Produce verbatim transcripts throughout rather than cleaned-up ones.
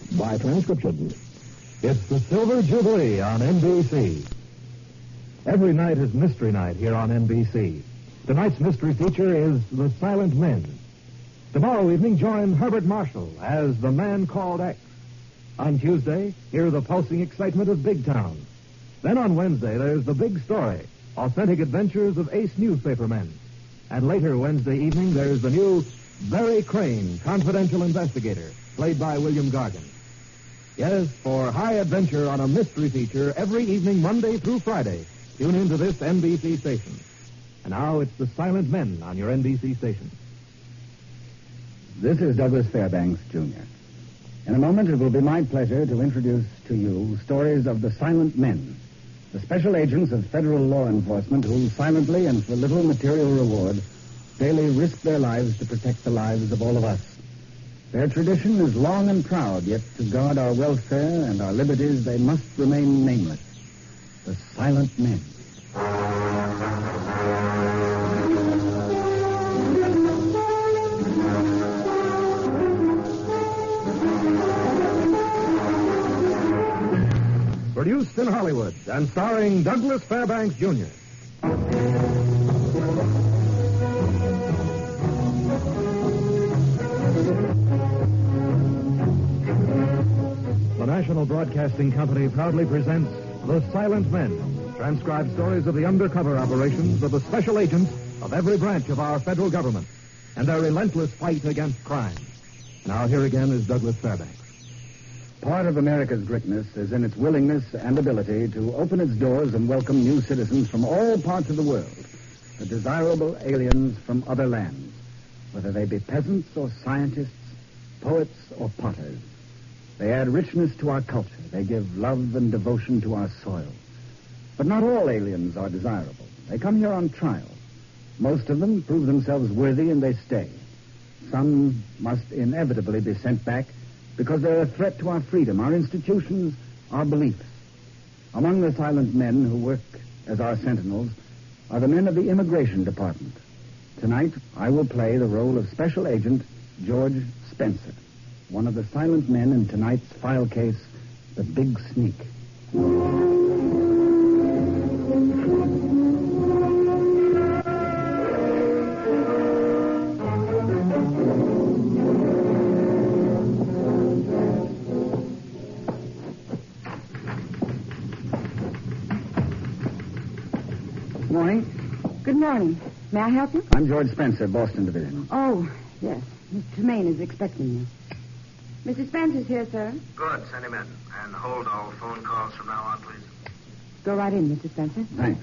by transcription. It's the Silver Jubilee on N B C. Every night is Mystery Night here on N B C. Tonight's mystery feature is The Silent Men. Tomorrow evening, join Herbert Marshall as The Man Called X. On Tuesday, hear the pulsing excitement of Big Town. Then on Wednesday, there's The Big Story, authentic adventures of ace newspapermen. And later Wednesday evening, there's the new Barry Crane, confidential investigator, played by William Gargan. Yes, for high adventure on a mystery feature every evening, Monday through Friday, tune into this N B C station. And now it's The Silent Men on your N B C station. This is Douglas Fairbanks, Junior In a moment, it will be my pleasure to introduce to you stories of the Silent Men, the special agents of federal law enforcement who silently and for little material reward daily risk their lives to protect the lives of all of us. Their tradition is long and proud, yet to guard our welfare and our liberties they must remain nameless. The Silent Men. Produced in Hollywood and starring Douglas Fairbanks, Junior The National Broadcasting Company proudly presents The Silent Men, transcribed stories of the undercover operations of the special agents of every branch of our federal government and their relentless fight against crime. Now here again is Douglas Fairbanks. Part of America's greatness is in its willingness and ability to open its doors and welcome new citizens from all parts of the world, the desirable aliens from other lands, whether they be peasants or scientists, poets or potters. They add richness to our culture. They give love and devotion to our soil. But not all aliens are desirable. They come here on trial. Most of them prove themselves worthy and they stay. Some must inevitably be sent back because they're a threat to our freedom, our institutions, our beliefs. Among the silent men who work as our sentinels are the men of the Immigration Department. Tonight, I will play the role of Special Agent George Spencer, one of the silent men in tonight's file case, The Big Sneak. Good morning. Good morning. May I help you? I'm George Spencer, Boston Division. Oh, yes. Miss Tremaine is expecting you. Missus Spencer's here, sir. Good. Send him in. And hold all phone calls from now on, please. Go right in, Mister Spencer. Thanks.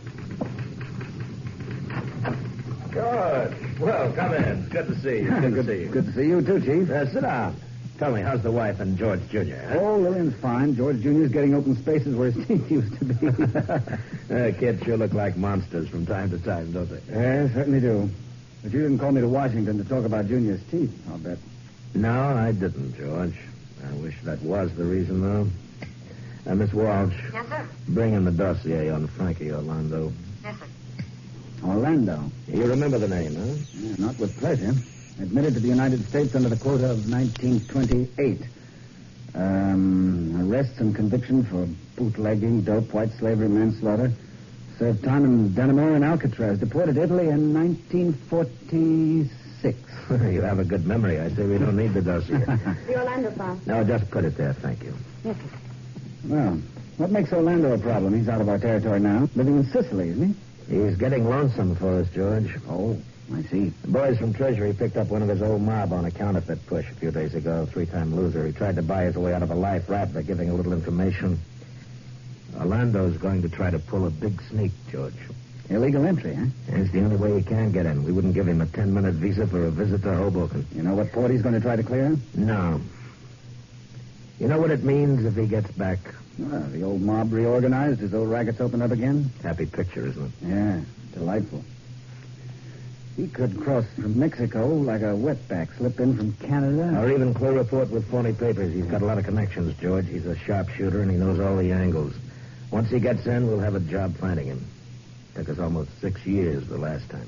George. Well, come in. Good to see you. Good, good to see you. Good to see you, too, Chief. Uh, sit down. Tell me, how's the wife and George Junior? Huh? Oh, Lillian's fine. George Junior's getting open spaces where his teeth used to be. uh, kids sure look like monsters from time to time, don't they? Yeah, certainly do. But you didn't call me to Washington to talk about Junior's teeth, I'll bet. No, I didn't, George. I wish that was the reason, though. Uh, Miss Walsh. Yes, sir. Bring in the dossier on Frankie Orlando. Yes, sir. Orlando. You remember the name, huh? Yeah, not with pleasure. Admitted to the United States under the quota of nineteen twenty-eight. Um, arrests and conviction for bootlegging, dope, white slavery, manslaughter. Served time in Dannemora and Alcatraz. Deported to Italy in nineteen forty-six. You have a good memory. I say we don't need the dossier. The Orlando file. No, just put it there, thank you. Yes, sir. Well, what makes Orlando a problem? He's out of our territory now. Living in Sicily, isn't he? He's getting lonesome for us, George. Oh, I see. The boys from Treasury picked up one of his old mob on a counterfeit push a few days ago. Three-time loser. He tried to buy his way out of a life rap by giving a little information. Orlando's going to try to pull a big sneak, George. Illegal entry, huh? It's the only way he can get in. We wouldn't give him a ten-minute visa for a visit to Hoboken. You know what port he's going to try to clear? No. You know what it means if he gets back? Well, the old mob reorganized, his old rackets opened up again. Happy picture, isn't it? Yeah, delightful. He could cross from Mexico like a wetback, slip in from Canada. Or even clear a port with phony papers. He's got a lot of connections, George. He's a sharpshooter, and he knows all the angles. Once he gets in, we'll have a job finding him. Took us almost six years the last time.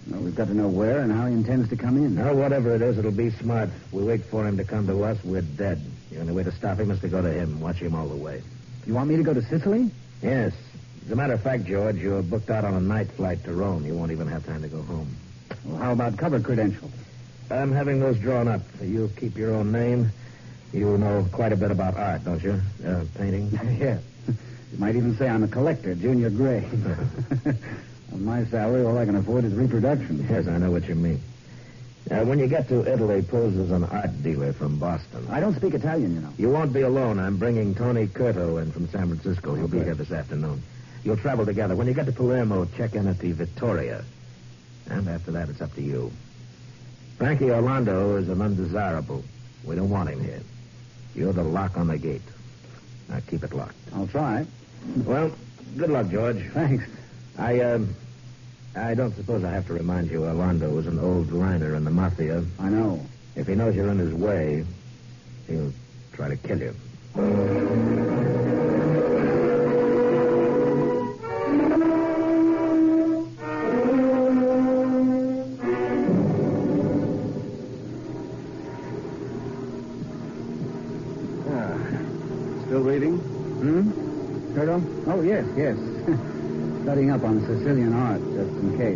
Well, we've got to know where and how he intends to come in. Now, whatever it is, it'll be smart. We wait for him to come to us, we're dead. The only way to stop him is to go to him. Watch him all the way. You want me to go to Sicily? Yes. As a matter of fact, George, you're booked out on a night flight to Rome. You won't even have time to go home. Well, how about cover credentials? I'm having those drawn up. You keep your own name. You know quite a bit about art, don't you? Uh, painting? Yeah. You might even say I'm a collector, Junior Gray. On my salary, all I can afford is reproduction. Yes, I know what you mean. Uh, when you get to Italy, pose as an art dealer from Boston. I don't speak Italian, you know. You won't be alone. I'm bringing Tony Curto in from San Francisco. He'll Okay. be here this afternoon. You'll travel together. When you get to Palermo, check in at the Vittoria. And after that, it's up to you. Frankie Orlando is an undesirable. We don't want him here. You're the lock on the gate. Now, keep it locked. I'll try. Well, good luck, George. Thanks. I, um, I don't suppose I have to remind you Orlando was an old liner in the Mafia. I know. If he knows you're in his way, he'll try to kill you. Still reading? Hmm? Curto? Oh, yes, yes. Studying up on Sicilian art, just in case.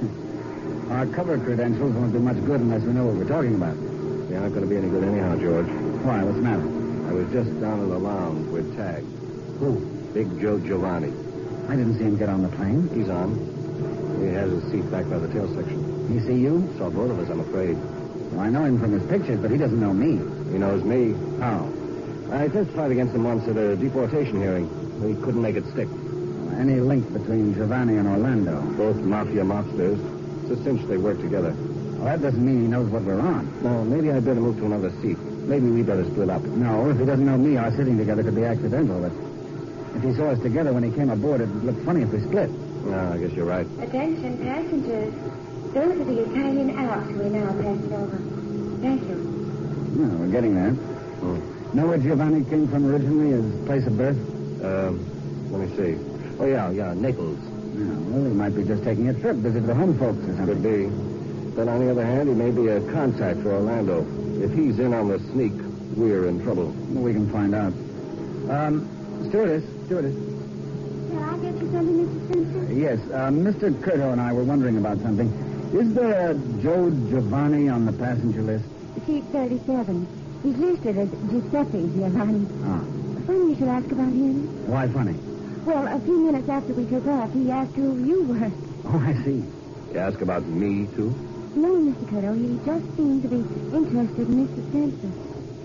Our cover credentials won't do much good unless we know what we're talking about. They aren't going to be any good anyhow, George. Why? What's the matter? I was just down in the lounge with Tag. Who? Big Joe Giovanni. I didn't see him get on the plane. He's on. He has his seat back by the tail section. He see you? Saw both of us, I'm afraid. Well, I know him from his pictures, but he doesn't know me. He knows me. How? I testified against him once at a deportation hearing. He couldn't make it stick. Any link between Giovanni and Orlando? Both mafia mobsters. It's a cinch they work together. Well, that doesn't mean he knows what we're on. No, maybe I'd better move to another seat. Maybe we better split up. No, if he doesn't know me, our sitting together could be accidental. But if he saw us together when he came aboard, it'd look funny if we split. No, I guess you're right. Attention passengers. Those are the Italian Alps we're now passing over. Thank you. No, we're getting there. Hmm. Know where Giovanni came from originally, his place of birth? Um, let me see. Oh, yeah, yeah, Naples. Yeah, well, he might be just taking a trip, visit the home folks or something. Could be. But on the other hand, he may be a contact for Orlando. If he's in on the sneak, we're in trouble. Well, we can find out. Um, stewardess, stewardess. Can I get you something, Mister Spencer? Yes, uh, Mister Curto and I were wondering about something. Is there a Joe Giovanni on the passenger list? Seat thirty-seven. He's listed as Giuseppe Giovanni. Ah. Funny you should ask about him. Why funny? Well, a few minutes after we took off, he asked who you were. Oh, I see. You ask about me, too? No, Mister Curto, he just seemed to be interested in Mister Spencer.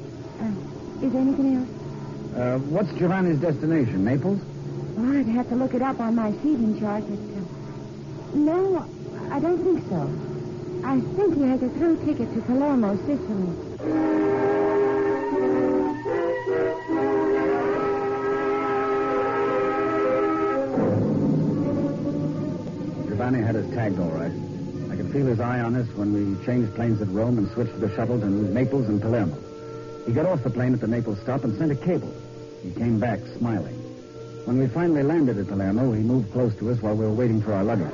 Uh, is there anything else? Uh, what's Giovanni's destination, Naples? Well, I'd have to look it up on my seating chart, but... Uh, no, I don't think so. I think he has a through ticket to Palermo, Sicily. Giovanni had us tagged all right. I could feel his eye on us when we changed planes at Rome and switched the shuttle to Naples and Palermo. He got off the plane at the Naples stop and sent a cable. He came back smiling. When we finally landed at Palermo, he moved close to us while we were waiting for our luggage.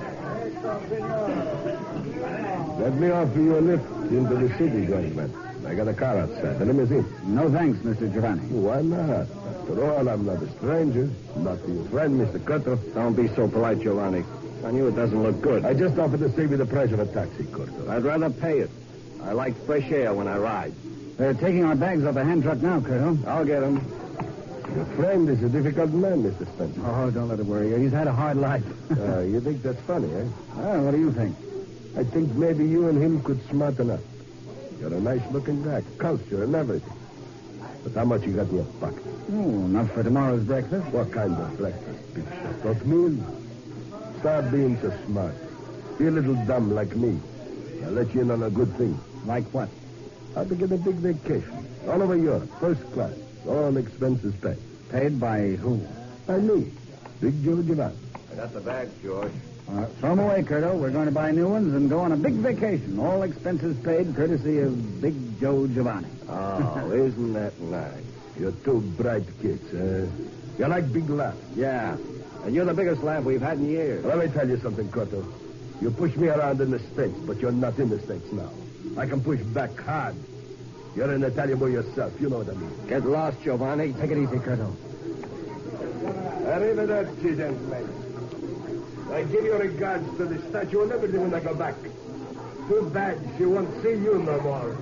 Let me offer you a lift into the city, gentlemen. I got a car outside, a limousine. No thanks, Mister Giovanni. Why not? After all, I'm not a stranger. Not to your friend, Mister Curto. Don't be so polite, Giovanni. On you, it doesn't look good. I just offered to save you the price of a taxi, Curto. I'd rather pay it. I like fresh air when I ride. They're taking our bags off the hand truck now, Curto. I'll get him. Your friend is a difficult man, Mister Spencer. Oh, don't let it worry you. He's had a hard life. uh, you think that's funny, eh? Well, what do you think? I think maybe you and him could smarten up. You're a nice-looking guy, culture and everything. But how much you got in your pocket? Oh, enough for tomorrow's breakfast. What kind of breakfast? Big shot oatmeal? Stop being so smart. Be a little dumb like me. I'll let you in on a good thing. Like what? How to get a big vacation. All over Europe, first class. All expenses paid. Paid by who? By me. Big Joe Giovanni. I got the bags, George. Uh, throw them away, Curto. We're going to buy new ones and go on a big vacation. All expenses paid, courtesy of Big Joe Giovanni. Oh, isn't that nice? You're two bright kids, uh You like big laughs. Yeah. And you're the biggest laugh we've had in years. Let me tell you something, Curto. You push me around in the States, but you're not in the States now. I can push back hard. You're an Italian boy yourself. You know what I mean. Get lost, Giovanni. Take it easy, Curto. Arrivederci, gentlemen. I give your regards to the Statue of Liberty when I go back. Too bad she won't see you no more.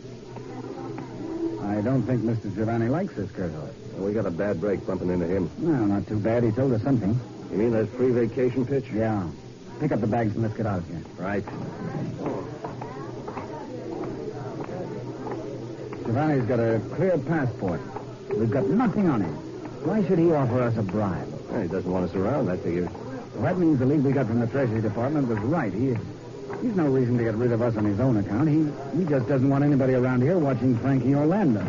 I don't think Mister Giovanni likes us, Curto. Well, we got a bad break bumping into him. No, not too bad. He told us something. You mean that free vacation pitch? Yeah. Pick up the bags and let's get out of here. Right. Giovanni's got a clear passport. We've got nothing on him. Why should he offer us a bribe? Well, he doesn't want us around, I figure. Well, that means the lead we got from the Treasury Department was right. He, he's no reason to get rid of us on his own account. He, he just doesn't want anybody around here watching Frankie Orlando.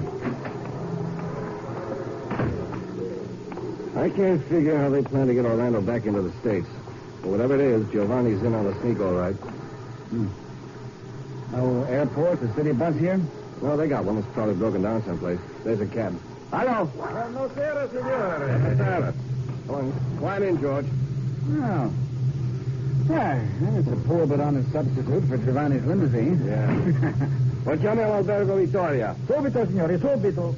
I can't figure how they plan to get Orlando back into the States. But whatever it is, Giovanni's in on the sneak, all right. Hmm. No airport, the city bus here? No, they got one. It's probably broken down someplace. There's a cab. Hello. Buonasera, signore. Buonasera. Come on. Climb in, George. Oh. Yeah, it's a poor but honest substitute for Giovanni's limousine. Yeah. Portiamo all'albergo Vittoria. Subito, signore, subito.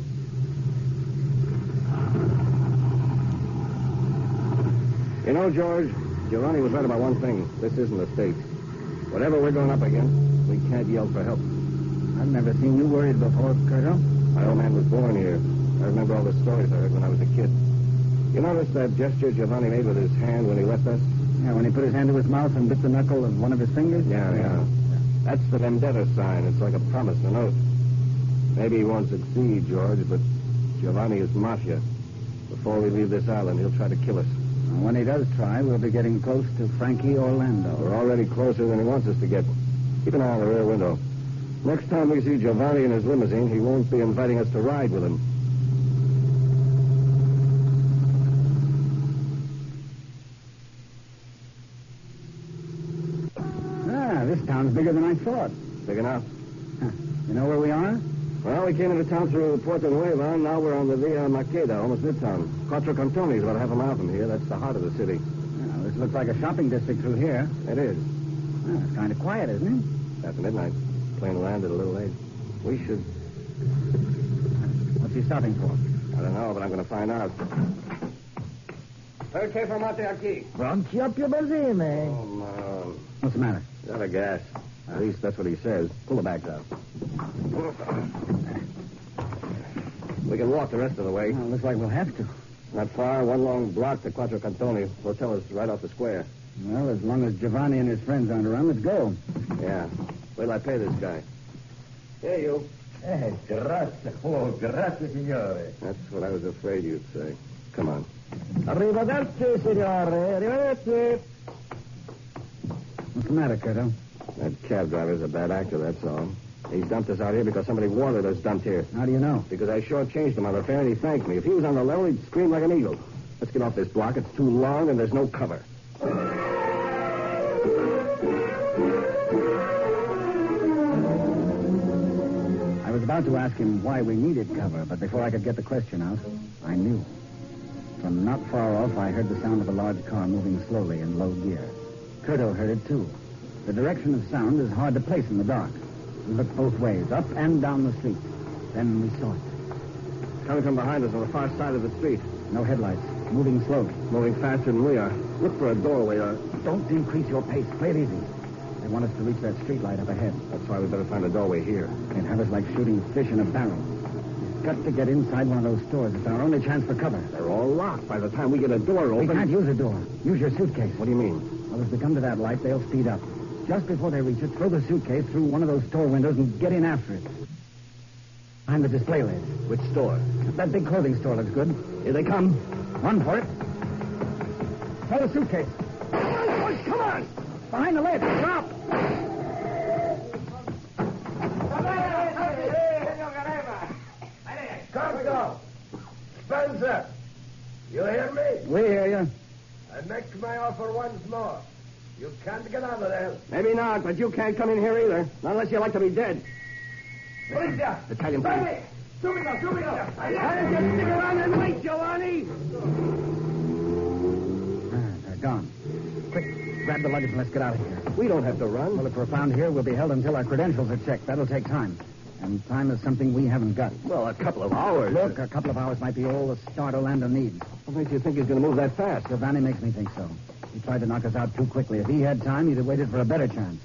You know, George, Giovanni was right about one thing. This isn't the States. Whatever we're going up against, we can't yell for help. I've never seen you worried before, Curto. My old man was born here. I remember all the stories I heard when I was a kid. You notice that gesture Giovanni made with his hand when he left us? Yeah, when he put his hand to his mouth and bit the knuckle of one of his fingers? Yeah, yeah. That's the vendetta sign. It's like a promise, an oath. Maybe he won't succeed, George, but Giovanni is mafia. Before we leave this island, he'll try to kill us. And when he does try, we'll be getting close to Frankie Orlando. We're already closer than he wants us to get. Keep an eye on the rear window. Next time we see Giovanni in his limousine, he won't be inviting us to ride with him. Ah, this town's bigger than I thought. Big enough. Huh. You know where we are? Well, we came into town through Puerto Nueva, and now we're on the Via Maqueda, almost midtown. Quattro Cantoni is about half a mile from here. That's the heart of the city. Yeah, this looks like a shopping district through here. It is. Well, it's kind of quiet, isn't it? After midnight. Plane landed a little late. We should... What's he stopping for? I don't know, but I'm going to find out. Perché fermate aquí? Pronti a più benzine. Oh, man. What's the matter? Out of gas. At least that's what he says. Pull the bags out. We can walk the rest of the way. Well, looks like we'll have to. Not far, one long block to Quattro Cantoni. Hotel is right off the square. Well, as long as Giovanni and his friends aren't around, let's go. Yeah. Wait till I pay this guy. Here, you. Eh, grazie. Oh, grazie, signore. That's what I was afraid you'd say. Come on. Arrivederci, signore. Arrivederci. What's the matter, Curto? That cab driver's a bad actor, that's all. He dumped us out here because somebody wanted us dumped here. How do you know? Because I shortchanged him on the fare and he thanked me. If he was on the level, he'd scream like an eagle. Let's get off this block. It's too long and there's no cover. I was about to ask him why we needed cover, but before I could get the question out, I knew. From not far off, I heard the sound of a large car moving slowly in low gear. Curto heard it, too. The direction of sound is hard to place in the dark. We looked both ways, up and down the street. Then we saw it. Coming from behind us on the far side of the street. No headlights. Moving slowly. Moving faster than we are. Look for a doorway or... Don't increase your pace. Play it easy. They want us to reach that street light up ahead. That's why we better find a doorway here. They'd have us like shooting fish in a barrel. We've got to get inside one of those stores. It's our only chance for cover. They're all locked. By the time we get a door open... We can't use a door. Use your suitcase. What do you mean? Well, as we come to that light, they'll speed up. Just before they reach it, throw the suitcase through one of those store windows and get in after it. Behind the display lids. Which store? That big clothing store looks good. Here they come. Run for it. Throw the suitcase. Come on! Behind the lid. Drop! Cargo! Spencer! You hear me? We hear you. I make my offer once more. You can't get out of there. Maybe not, but you can't come in here either. Not unless you like to be dead. Policia! Italian police. Ready! Subito, subito! Why don't you stick around and wait, Giovanni? Ah, they're gone. Quick, Grab the luggage and let's get out of here. We don't have to run. Well, if we're found here, we'll be held until our credentials are checked. That'll take time. And time is something we haven't got. Well, a couple of hours. Look, a couple of hours might be all the start Orlando needs. What makes you think he's going to move that fast? Giovanni makes me think so. He tried to knock us out too quickly. If he had time, he'd have waited for a better chance.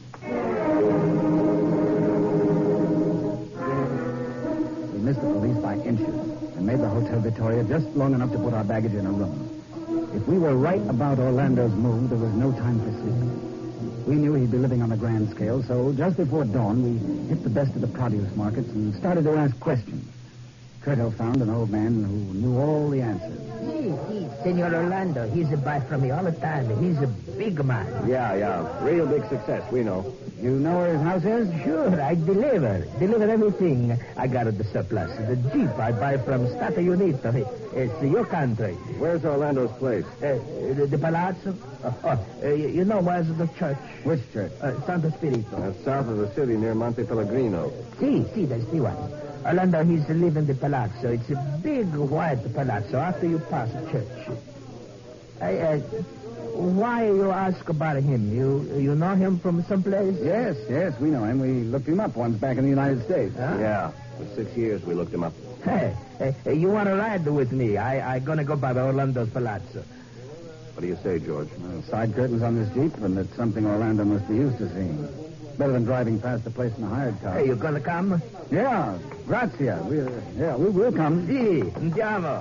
We missed the police by inches and made the Hotel Victoria just long enough to put our baggage in a room. If we were right about Orlando's move, there was no time for sleep. We knew he'd be living on the grand scale, so just before dawn, we hit the best of the produce markets and started to ask questions. Curto found an old man who knew all the answers. Si, si, Senor Orlando. He's a buy from me all the time. He's a big man. Yeah, yeah. Real big success, we know. You know where his house is? Sure, I deliver. Deliver everything. I got the surplus. The Jeep I buy from Stata Unito. It's your country. Where's Orlando's place? Uh, the, the Palazzo? Oh, oh, uh, you know where's the church? Which church? Uh, Santo Spirito. That's south of the city near Monte Pellegrino. Si, si, that's the one. Orlando, he's living in the Palazzo. It's a big white palazzo after you pass the church. I, uh, why you ask about him? You you know him from someplace? Yes, yes, we know him. We looked him up once back in the United States. Huh? Yeah. For six years we looked him up. Hey, hey, hey, you want to ride with me? I I gonna go by the Orlando's Palazzo. What do you say, George? Well, side curtains on this Jeep, and it's something Orlando must be used to seeing. Better than driving past the place in a hired car. Hey, you gonna come? Yeah, grazia. We, uh, yeah, we will come. Si, andiamo.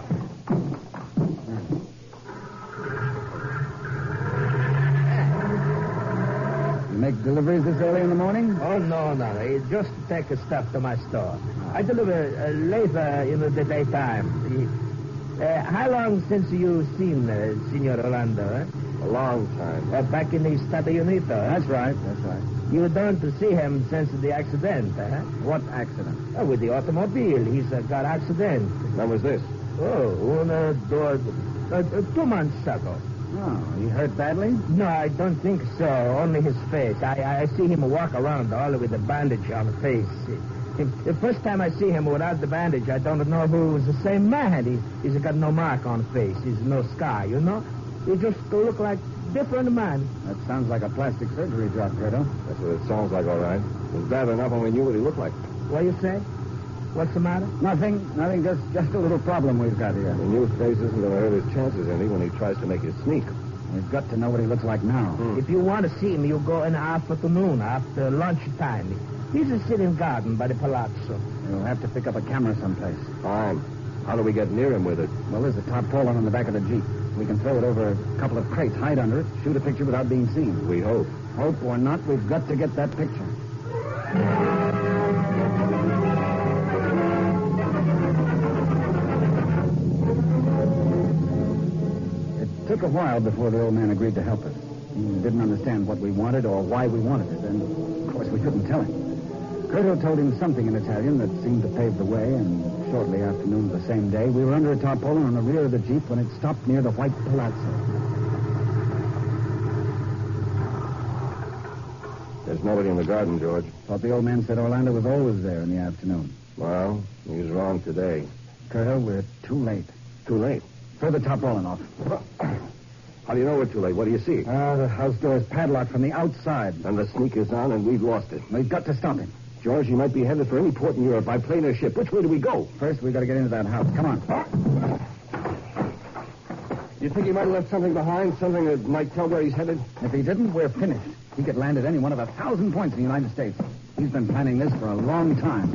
You make deliveries this early in the morning? Oh, no, no. I just take the stuff to my store. I deliver uh, later in the daytime. Uh, how long since you seen uh, Senor Orlando, eh? A long time. Uh, back in the Stata Unito, eh? That's right, that's right. You don't see him since the accident, eh? What accident? Oh, with the automobile. He's uh, got accident. When was this? Oh, una, do, uh, two months ago. Oh, he hurt badly? No, I don't think so. Only his face. I, I see him walk around all with a bandage on the face. If, the first time I see him without the bandage, I don't know who was the same man. He, he's got no mark on the face. He's no scar, you know? He just look like different man. That sounds like a plastic surgery job, Curto. That's what it sounds like, all right. It was bad enough when we knew what he looked like. What you say? What's the matter? Nothing, nothing, just just a little problem we've got here. The new face isn't going to hurt his chances any when he tries to make his sneak. We've got to know what he looks like now. Hmm. If you want to see him, you go in the afternoon, after lunchtime. He's a sitting garden by the palazzo. We'll have to pick up a camera someplace. Fine. How do we get near him with it? Well, there's a tarpaulin on the back of the Jeep. We can throw it over a couple of crates, hide under it, shoot a picture without being seen. We hope. Hope or not, we've got to get that picture. It took a while before the old man agreed to help us. He didn't understand what we wanted or why we wanted it, and of course we couldn't tell him. Curto told him something in Italian that seemed to pave the way, and shortly after noon of the same day, we were under a tarpaulin on the rear of the Jeep when it stopped near the White Palazzo. There's nobody in the garden, George. Thought the old man said Orlando was always there in the afternoon. Well, he's wrong today. Curto, we're too late. Too late. Throw the tarpaulin off. How do you know we're too late? What do you see? Ah, the house door is padlocked from the outside. And the sneak is on, and we've lost it. We've got to stop him. George, he might be headed for any port in Europe by plane or ship. Which way do we go? First, we've got to get into that house. Come on. You think he might have left something behind? Something that might tell where he's headed? If he didn't, we're finished. He could land at any one of a thousand points in the United States. He's been planning this for a long time.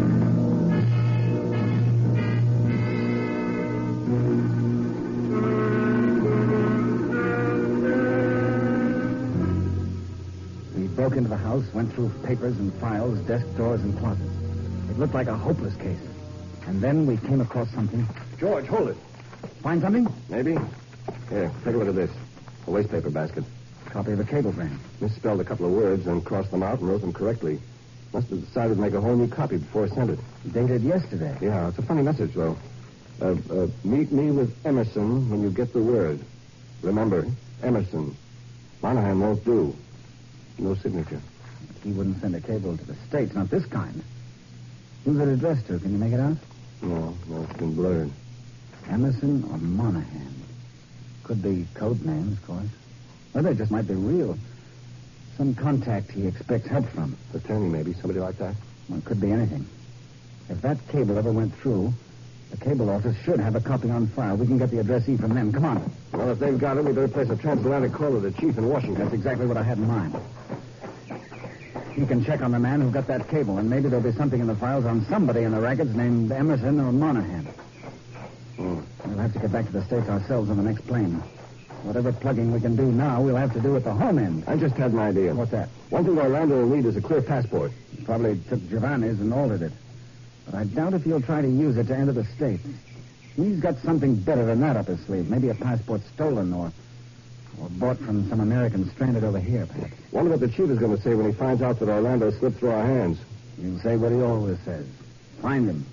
We broke into the house, went through papers and files, desk drawers and closets. It looked like a hopeless case. And then we came across something. George, hold it. Find something? Maybe. Here, take a look at this. A wastepaper basket. Copy of a cablegram. Misspelled a couple of words and crossed them out and wrote them correctly. Must have decided to make a whole new copy before he sent it. Dated yesterday. Yeah, it's a funny message, though. Uh, uh, meet me with Emerson when you get the word. Remember, Emerson. Monahan won't do. No signature. He wouldn't send a cable to the States, not this kind. Who's it addressed to? Can you make it out? No, no, it's been blurred. Emerson or Monahan? Could be code names, of course. Or they just might be real. Some contact he expects help from. Attorney, maybe. Somebody like that. Well, it could be anything. If that cable ever went through, the cable office should have a copy on file. We can get the addressee from them. Come on. Well, if they've got it, we better place a transatlantic call to the chief in Washington. That's exactly what I had in mind. You can check on the man who got that cable, and maybe there'll be something in the files on somebody in the rackets named Emerson or Monahan. Hmm. We'll have to get back to the States ourselves on the next plane. Whatever plugging we can do now, we'll have to do at the home end. I just had an idea. What's that? One thing Orlando will need is a clear passport. Probably took Giovanni's and altered it. But I doubt if he'll try to use it to enter the States. He's got something better than that up his sleeve. Maybe a passport stolen or or bought from some American stranded over here, perhaps. Wonder what the chief is going to say when he finds out that Orlando slipped through our hands. He'll say what he always says. Find him.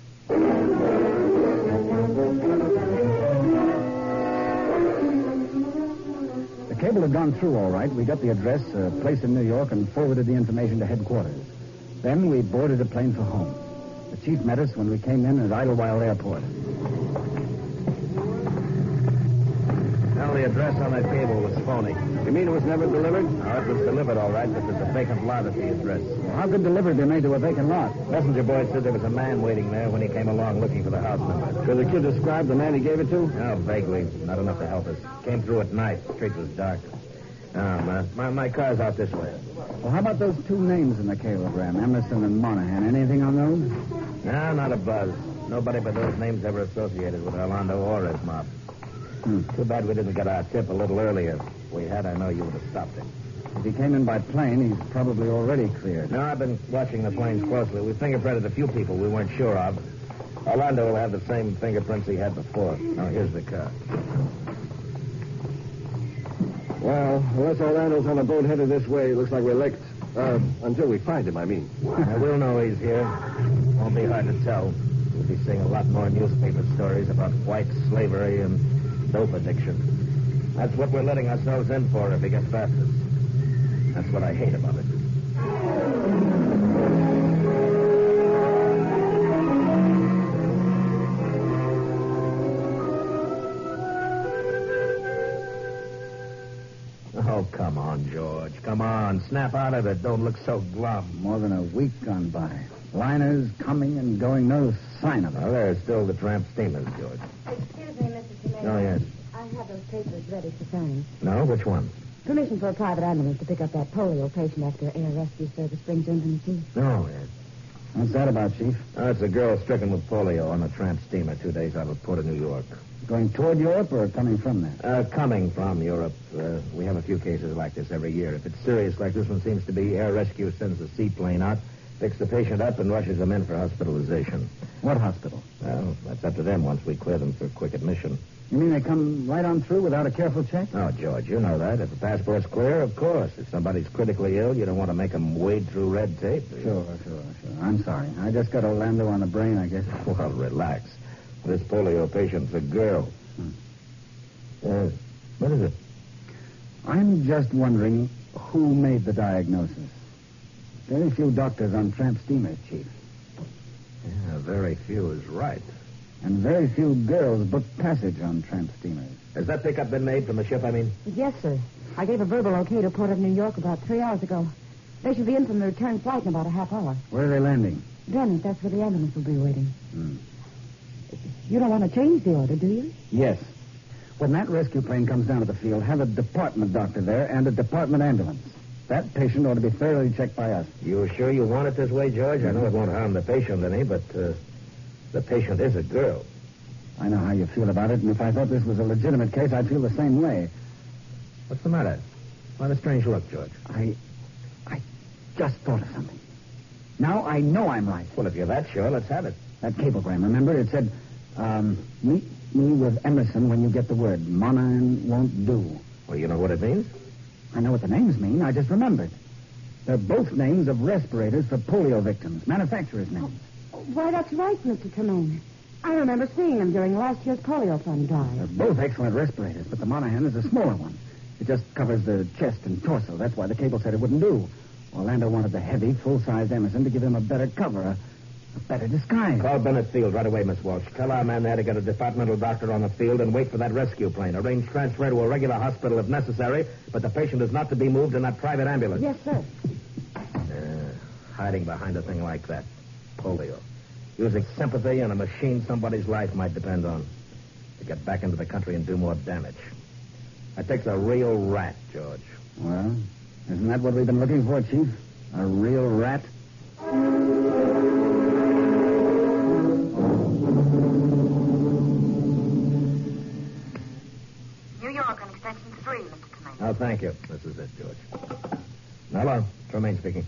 The cable had gone through all right. We got the address, a place in New York, and forwarded the information to headquarters. Then we boarded a plane for home. The chief met us when we came in at Idlewild Airport. Well, the address on that cable was phony. You mean it was never delivered? No, it was delivered all right, but there's a vacant lot at the address. Well, how could delivery be made to a vacant lot? Messenger boy said there was a man waiting there when he came along looking for the house number. Could the kid describe the man he gave it to? No, vaguely. Not enough to help us. Came through at night. The street was dark. No, my, my, my car's out this way. Well, how about those two names in the cablegram, Emerson and Monahan? Anything on those? No, not a buzz. Nobody but those names ever associated with Orlando or his mob. Hmm. Too bad we didn't get our tip a little earlier. If we had, I know you would have stopped him. If he came in by plane, he's probably already cleared. No, I've been watching the planes closely. We fingerprinted a few people we weren't sure of. Orlando will have the same fingerprints he had before. Now, here's the car. Well, unless Orlando's on a boat headed this way, it looks like we're licked. Uh, until we find him, I mean. Now, we'll know he's here. Won't be hard to tell. We'll be seeing a lot more newspaper stories about white slavery and dope addiction. That's what we're letting ourselves in for if he gets past us. That's what I hate about it. Oh, come on, George. Come on. Snap out of it. Don't look so glum. More than a week gone by. Liners coming and going, no sign of it. Well, there's still the tramp steamers, George. Excuse me, Mister Tremaine. Oh, yes. I have those papers ready for signing. No? Which one? Permission for a private ambulance to pick up that polio patient after Air Rescue Service brings him from the sea. Oh, yes. What's that about, Chief? Oh, it's a girl stricken with polio on a tramp steamer two days out of Port of New York. Going toward Europe or coming from there? Uh, coming from Europe. Uh, we have a few cases like this every year. If it's serious like this one seems to be, Air Rescue sends a seaplane out, picks the patient up, and rushes them in for hospitalization. What hospital? Well, that's up to them once we clear them for quick admission. You mean they come right on through without a careful check? Oh, George, you know that. If the passport's clear, of course. If somebody's critically ill, you don't want to make them wade through red tape. Sure, sure, sure. I'm sorry. I just got Orlando on the brain, I guess. Well, relax. This polio patient's a girl. Hmm. Uh, what is it? I'm just wondering who made the diagnosis. Very few doctors on tramp steamers, Chief. Yeah, very few is right. And very few girls book passage on tramp steamers. Has that pickup been made from the ship, I mean? Yes, sir. I gave a verbal okay to Port of New York about three hours ago. They should be in from the return flight in about a half hour. Where are they landing? Venice, that's where the ambulance will be waiting. Hmm. You don't want to change the order, do you? Yes. When that rescue plane comes down to the field, have a department doctor there and a department ambulance. That patient ought to be thoroughly checked by us. You sure you want it this way, George? I know it won't harm the patient any, but uh, the patient is a girl. I know how you feel about it, and if I thought this was a legitimate case, I'd feel the same way. What's the matter? Why the strange look, George? I... I just thought of something. Now I know I'm right. Well, if you're that sure, let's have it. That cablegram, remember? It said, um, meet me with Emerson when you get the word. Monahan won't do. Well, you know what it means? I know what the names mean. I just remembered. They're both names of respirators for polio victims. Manufacturers' names. Oh, why, that's right, Mister Tremaine. I remember seeing them during last year's polio fund drive. They're both excellent respirators, but the Monahan is a smaller one. It just covers the chest and torso. That's why the cable said it wouldn't do. Orlando wanted the heavy, full-sized Emerson to give him a better cover, a, A better disguise. Call Bennett Field right away, Miss Walsh. Tell our man there to get a departmental doctor on the field and wait for that rescue plane. Arrange transfer to a regular hospital if necessary, but the patient is not to be moved in that private ambulance. Yes, sir. Uh, hiding behind a thing like that. Polio. Using sympathy and a machine somebody's life might depend on. To get back into the country and do more damage. That takes a real rat, George. Well, isn't that what we've been looking for, Chief? A real rat? New York on extension three, Mister Tremaine. Oh, thank you. This is it, George. Hello. Tremaine speaking.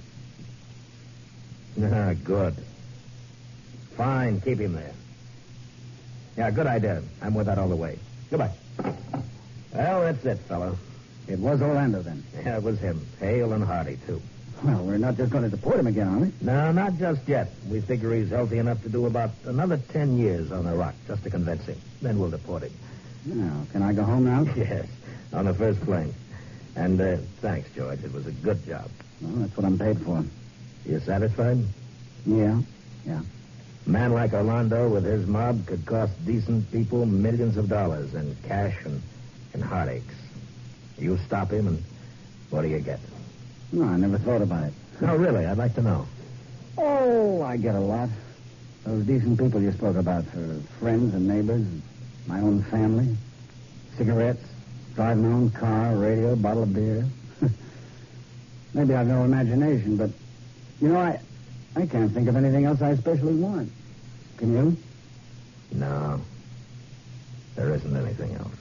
Ah, good. Fine. Keep him there. Yeah, good idea. I'm with that all the way. Goodbye. Well, that's it, fellow. It was Orlando, then. Yeah, it was him. Hale and hearty, too. Well, we're not just going to deport him again, are we? No, not just yet. We figure he's healthy enough to do about another ten years on Iraq, just to convince him. Then we'll deport him. Now, can I go home now? Yes, on the first plane. And uh, thanks, George. It was a good job. Well, that's what I'm paid for. You satisfied? Yeah, yeah. A man like Orlando with his mob could cost decent people millions of dollars in cash and, and heartaches. You stop him, and what do you get? No, I never thought about it. No, really, I'd like to know. Oh, I get a lot. Those decent people you spoke about for friends and neighbors, my own family, cigarettes, drive my own car, radio, bottle of beer. Maybe I've no imagination, but, you know, I... I can't think of anything else I especially want. Can you? No. There isn't anything else.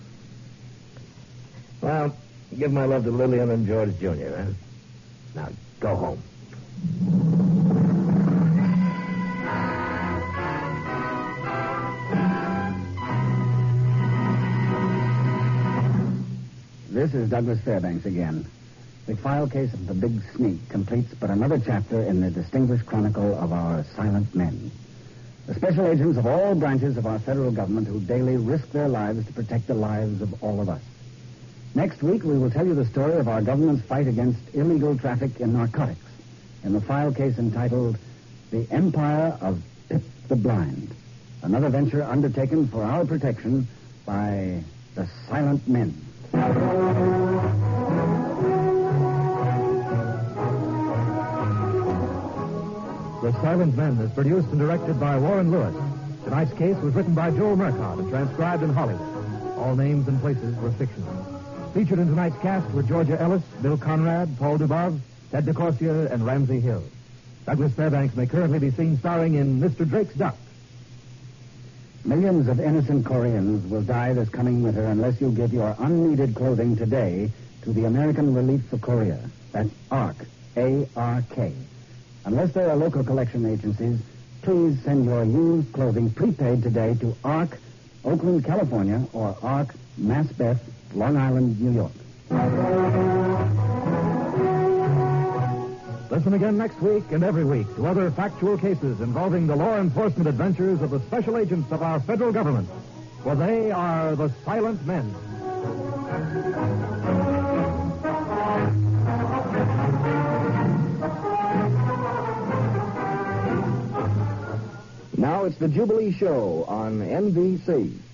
Well, give my love to Lillian and George Junior, huh? Now, go home. This is Douglas Fairbanks again. The file case of the Big Sneak completes but another chapter in the distinguished chronicle of our silent men. The special agents of all branches of our federal government who daily risk their lives to protect the lives of all of us. Next week, we will tell you the story of our government's fight against illegal traffic in narcotics in the file case entitled The Empire of Pip the Blind, another venture undertaken for our protection by the silent men. The Silent Men is produced and directed by Warren Lewis. Tonight's case was written by Joel Murcott and transcribed in Hollywood. All names and places were fictional. Featured in tonight's cast were Georgia Ellis, Bill Conrad, Paul Dubov, Ted DeCorsia, and Ramsey Hill. Douglas Fairbanks may currently be seen starring in Mister Drake's Duck. Millions of innocent Koreans will die this coming winter unless you give your unneeded clothing today to the American Relief for Korea. That's A R C, A R K. Unless there are local collection agencies, please send your used clothing prepaid today to A R C, Oakland, California, or A R C, Mass Beth, Long Island, New York. Listen again next week and every week to other factual cases involving the law enforcement adventures of the special agents of our federal government, for they are the Silent Men. Now it's the Jubilee Show on N B C.